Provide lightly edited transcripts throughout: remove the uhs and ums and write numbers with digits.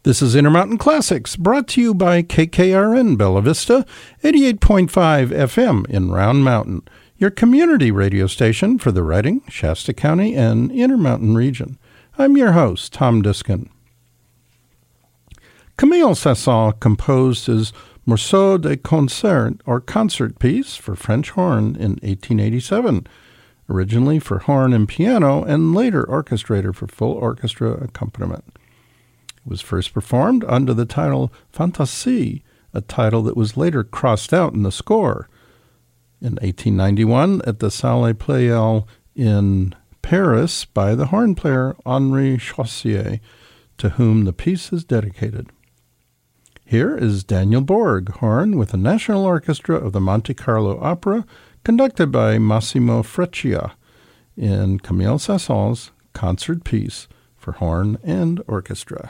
This is Intermountain Classics, brought to you by KKRN Bella Vista, 88.5 FM in Round Mountain, your community radio station for the Redding, Shasta County, and Intermountain region. I'm your host, Tom Diskin. Camille Saint-Saëns composed his Morceau de Concert, or concert piece, for French horn in 1887, originally for horn and piano, and later orchestrated for full orchestra accompaniment. It was first performed under the title Fantasie, a title that was later crossed out in the score. In 1891, at the Salle Pleyel in Paris by the horn player Henri Chaussier, to whom the piece is dedicated. Here is Daniel Borg, horn with the National Orchestra of the Monte Carlo Opera, conducted by Massimo Freccia, in Camille Saint-Saëns' concert piece for horn and orchestra.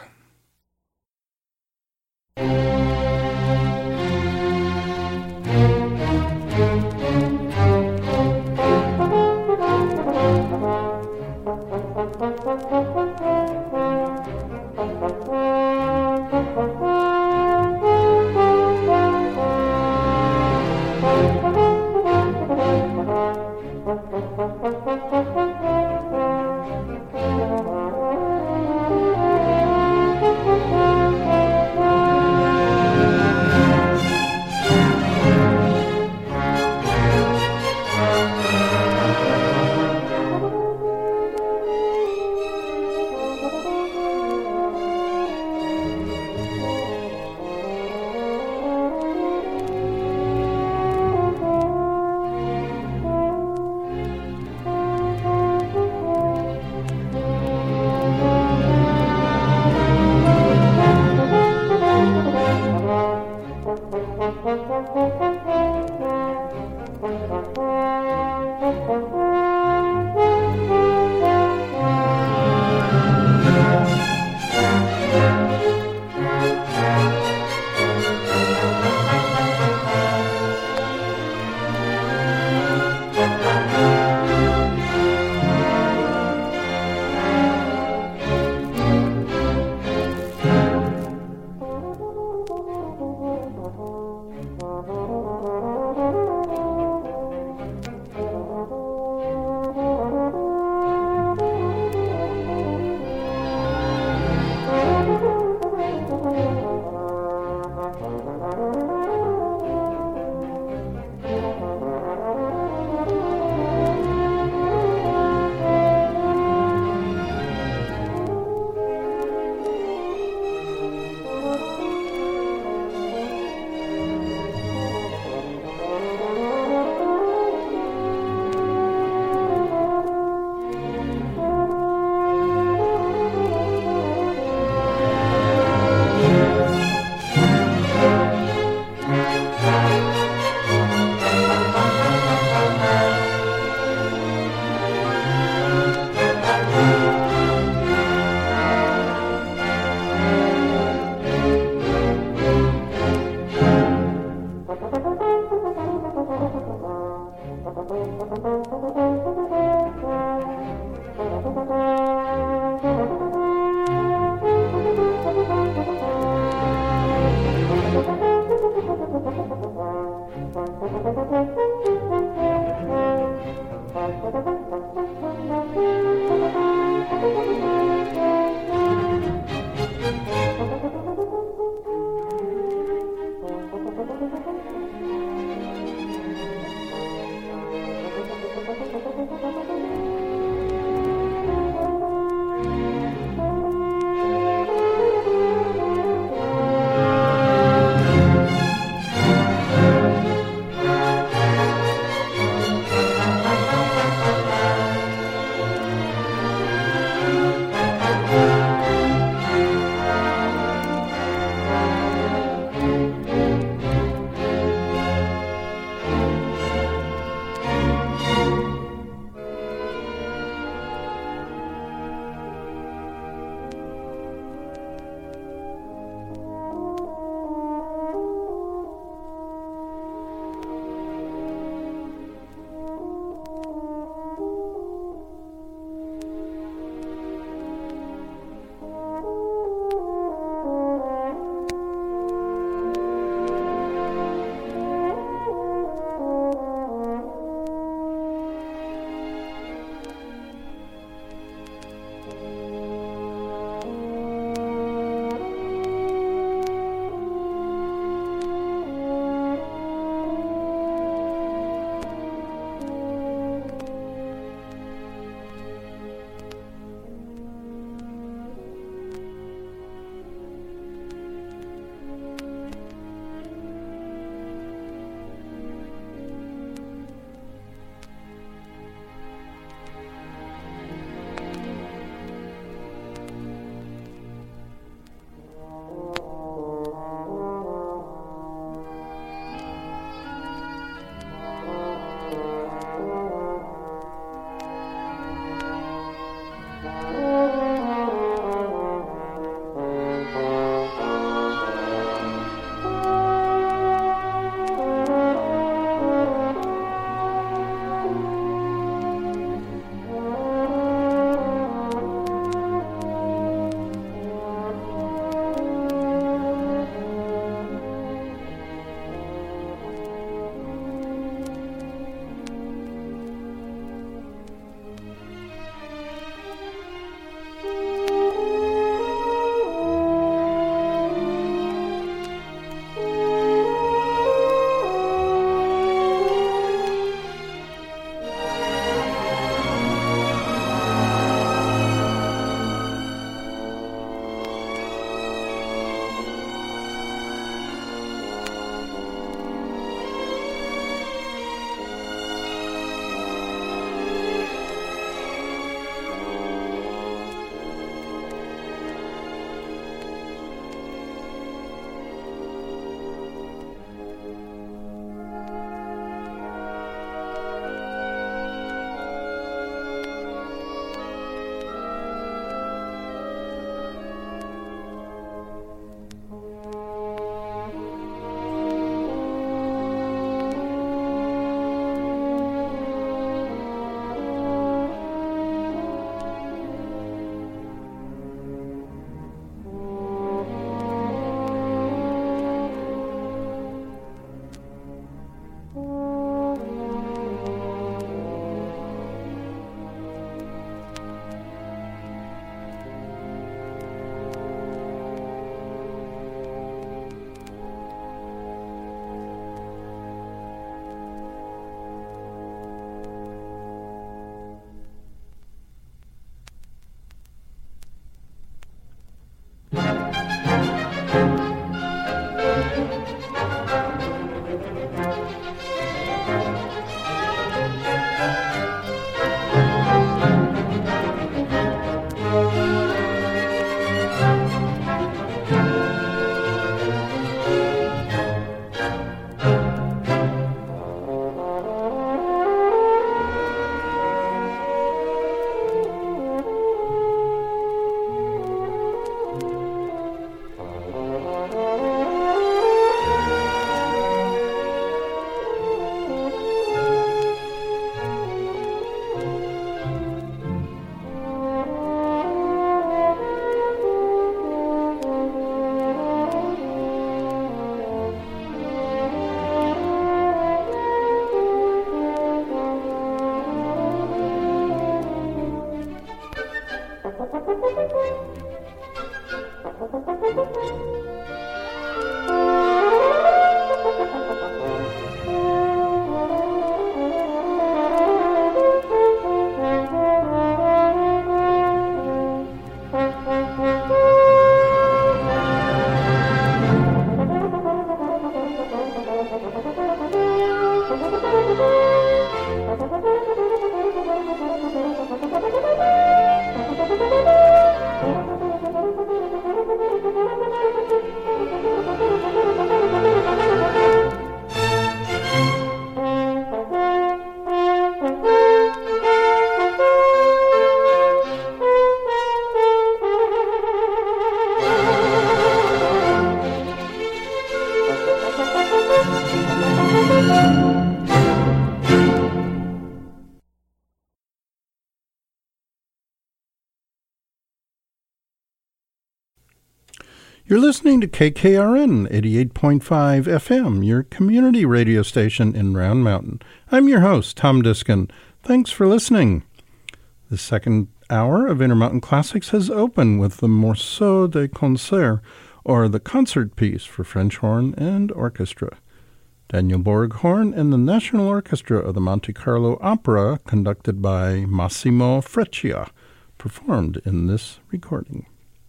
You're listening to KKRN 88.5 FM, your community radio station in Round Mountain. I'm your host, Tom Diskin. Thanks for listening. The second hour of Intermountain Classics has opened with the Morceau de Concert, or the concert piece for French horn and orchestra. Daniel Borg horn and the National Orchestra of the Monte Carlo Opera, conducted by Massimo Freccia, performed in this recording.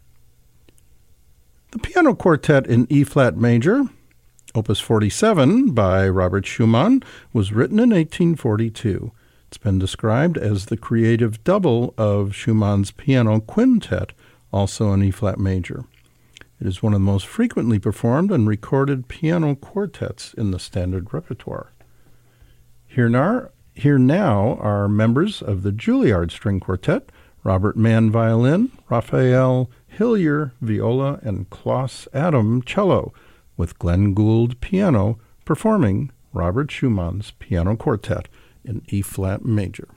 The Piano Quartet in E-flat major, Opus 47 by Robert Schumann, was written in 1842. It's been described as the creative double of Schumann's Piano Quintet, also in E-flat major. It is one of the most frequently performed and recorded piano quartets in the standard repertoire. Here now are members of the Juilliard String Quartet, Robert Mann violin, Raphael Hillier viola, and Klaus Adam cello, with Glenn Gould piano, performing Robert Schumann's Piano Quartet in E-flat major.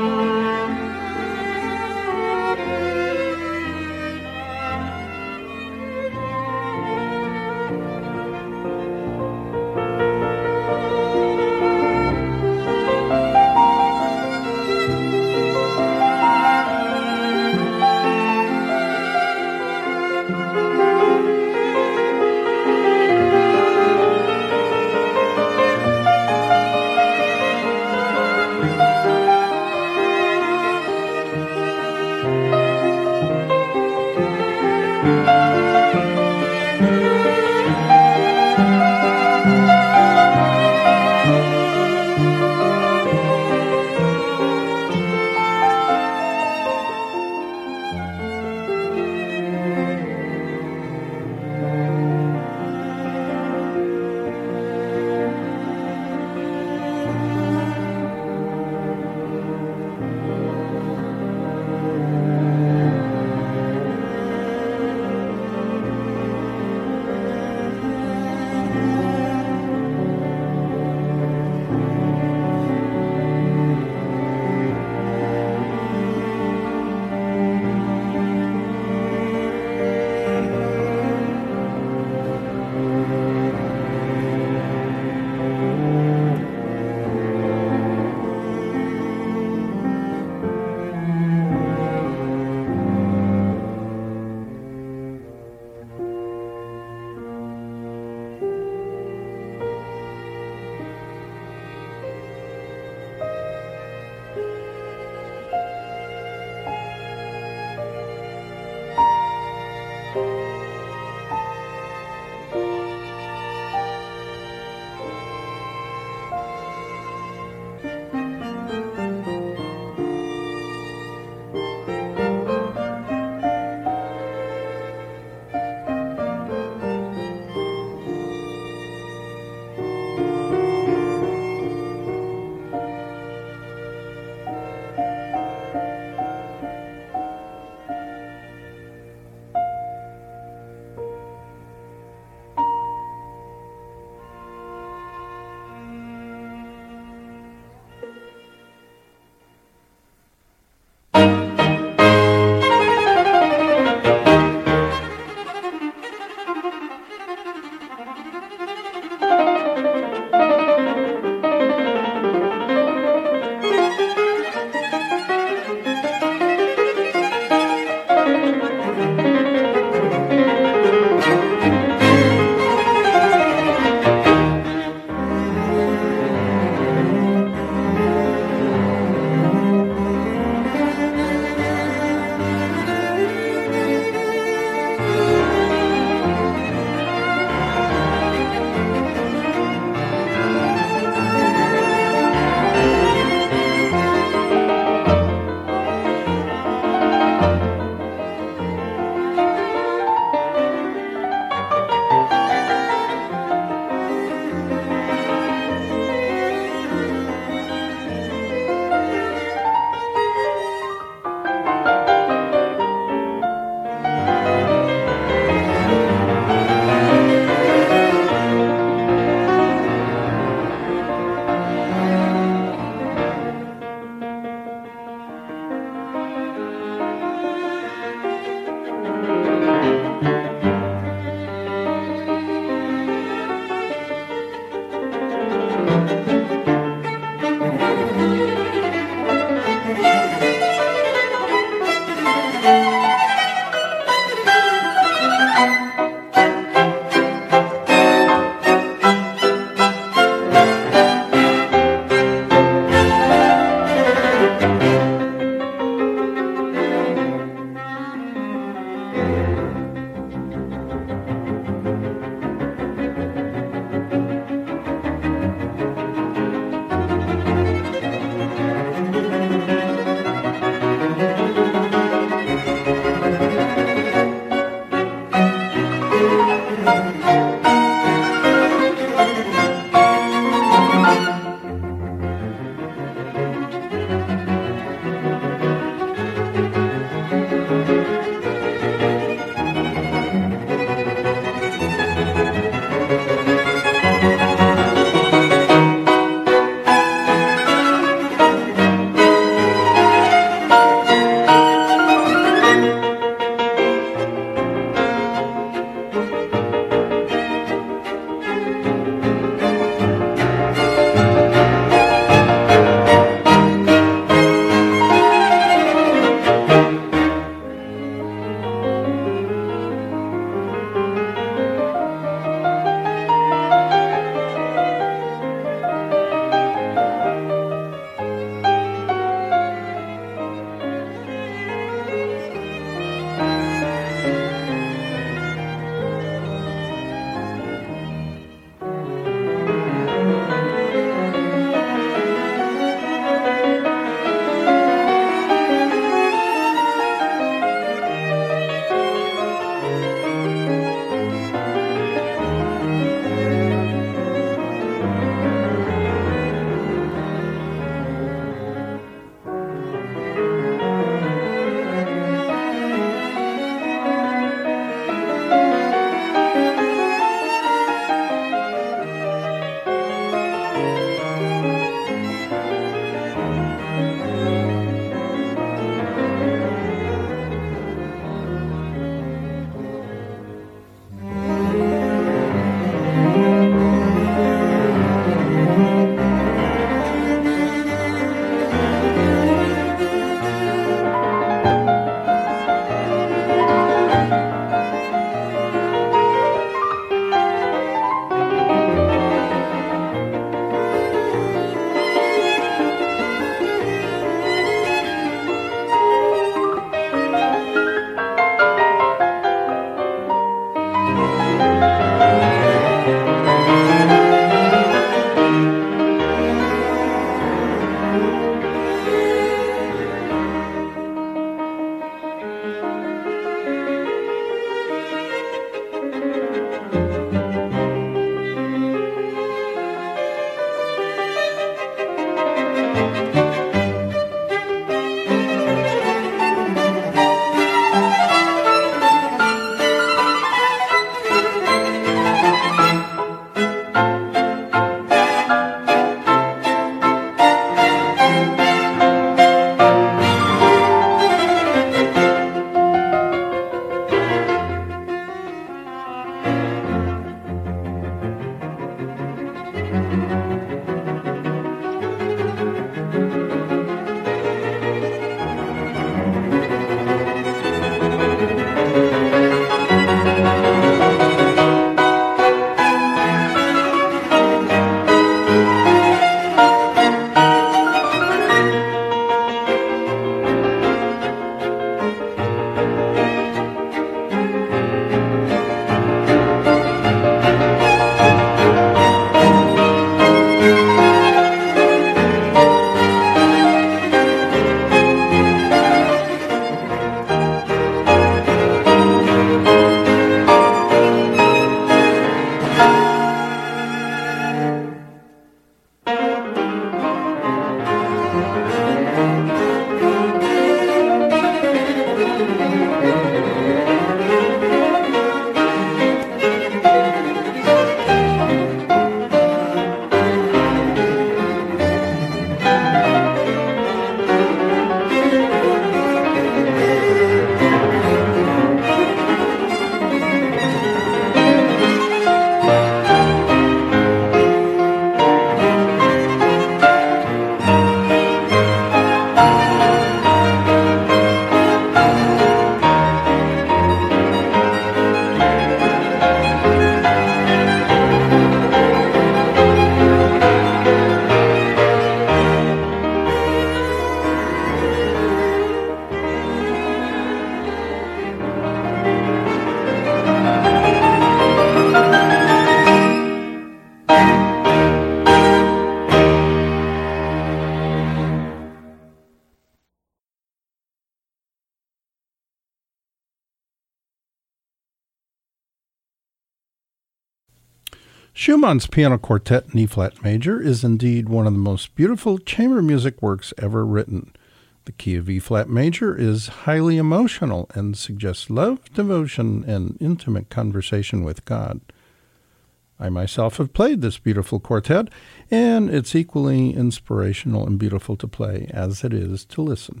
Schumann's Piano Quartet in E-flat major is indeed one of the most beautiful chamber music works ever written. The key of E-flat major is highly emotional and suggests love, devotion, and intimate conversation with God. I myself have played this beautiful quartet, and it's equally inspirational and beautiful to play as it is to listen.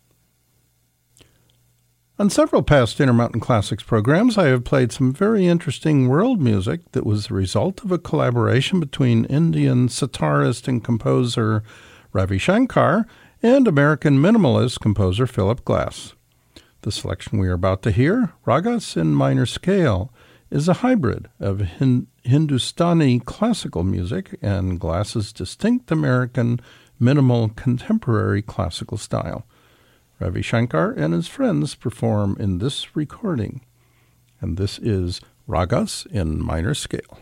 On several past Intermountain Classics programs, I have played some very interesting world music that was the result of a collaboration between Indian sitarist and composer Ravi Shankar and American minimalist composer Philip Glass. The selection we are about to hear, Ragas in Minor Scale, is a hybrid of Hindustani classical music and Glass's distinct American minimal contemporary classical style. Ravi Shankar and his friends perform in this recording, and this is Ragas in Minor Scale.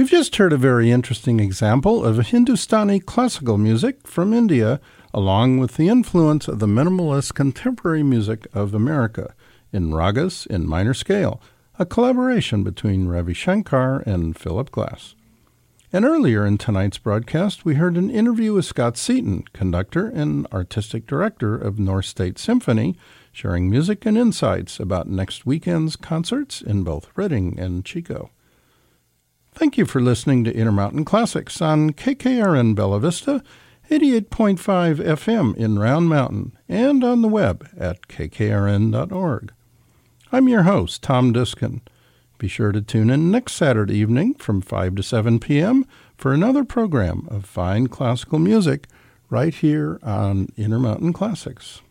We've just heard a very interesting example of Hindustani classical music from India, along with the influence of the minimalist contemporary music of America in ragas in minor scale, a collaboration between Ravi Shankar and Philip Glass. And earlier in tonight's broadcast, we heard an interview with Scott Seaton, conductor and artistic director of North State Symphony, sharing music and insights about next weekend's concerts in both Reading and Chico. Thank you for listening to Intermountain Classics on KKRN Bella Vista, 88.5 FM in Round Mountain, and on the web at kkrn.org. I'm your host, Tom Diskin. Be sure to tune in next Saturday evening from 5 to 7 p.m. for another program of fine classical music right here on Intermountain Classics.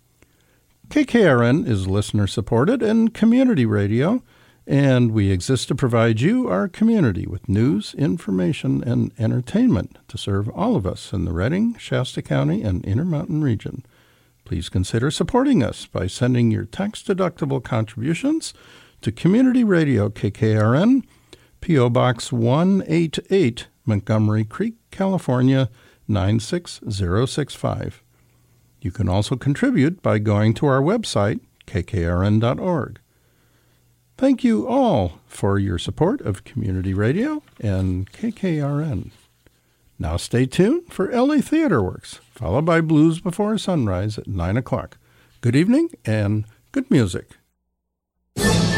KKRN is listener-supported and community radio, and we exist to provide you, our community, with news, information, and entertainment to serve all of us in the Reading, Shasta County, and Intermountain region. Please consider supporting us by sending your tax-deductible contributions to Community Radio KKRN, P.O. Box 188, Montgomery Creek, California, 96065. You can also contribute by going to our website, kkrn.org. Thank you all for your support of Community Radio and KKRN. Now stay tuned for LA Theater Works, followed by Blues Before Sunrise at 9 o'clock. Good evening and good music.